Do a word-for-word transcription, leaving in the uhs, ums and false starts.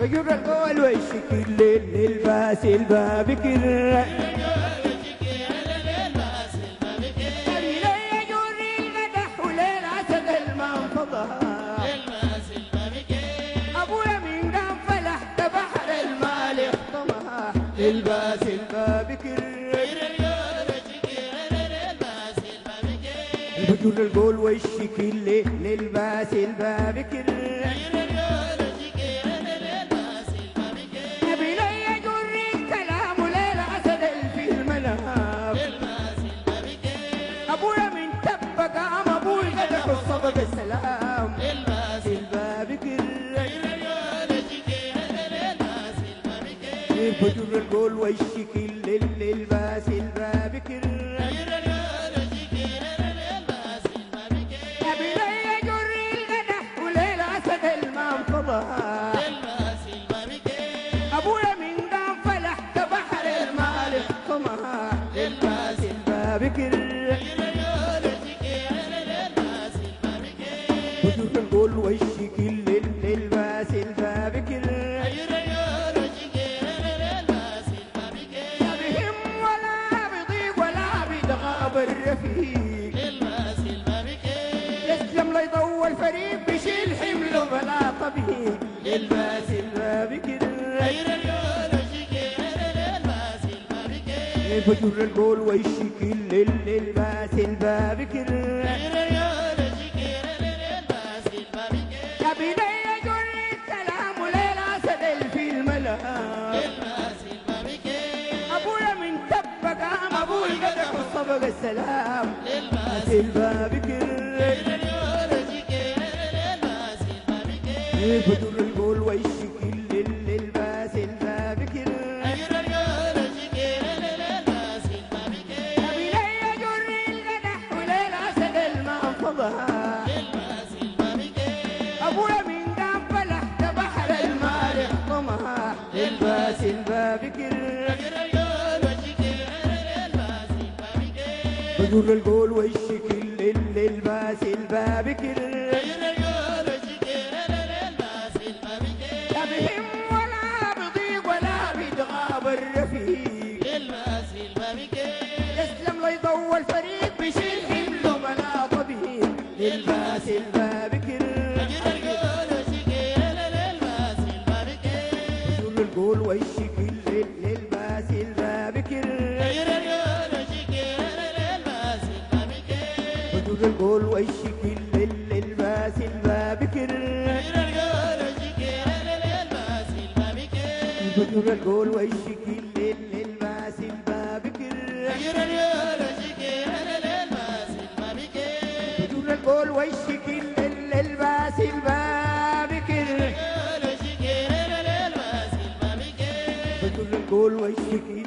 يجر القول والشكل للباس البابكر للباس البابكر البجور القول والشكل للباس البابكر نبي لا يجر الكلام للأسد في المنام أبويا من تبقى قام أبوي قدح الصبر بالسلام للباس البابكر البجور القول والشكل للباس البابكر نبي لا يجر القدح وللأسد المنفضة أبويا من دام فلحت بحر المال احطمها للباس البابكر بجور القول والشكل للباس البابكر الرفيق للباس البابكر يسلم لا يطول فريق بيشيل حمله بلا طبيب للباس البابكر غير اليوم للباس البابكر البجور القول والشكل للباس البابكر غير اليوم للباس البابكر يا بني يجر السلام للاسد في الملام للباس البابكر ابويا من تبقى قام ابوي قدح الصبغ السلام للباس البابكر البجور القول والشكل للباس البابكر نبي لا يجر القدح وللاسد المنفضة ابويا من دام فلحت بحر المال احطمها للباس البابكر بجور القول والشكل للباس البابكر لا بهم ولا بضيق ولا بيتغاب الرفيق للباس البابكر يسلم لا يطول فريق بيشيل حمله بلا طبيب للباس البابكر بجور القول والشكل للباس البابكر بجور القول والشكل للباس البابكر بجور القول والشكل للباس البابكر بجور القول والشكل للباس البابكر بجور القول والشكل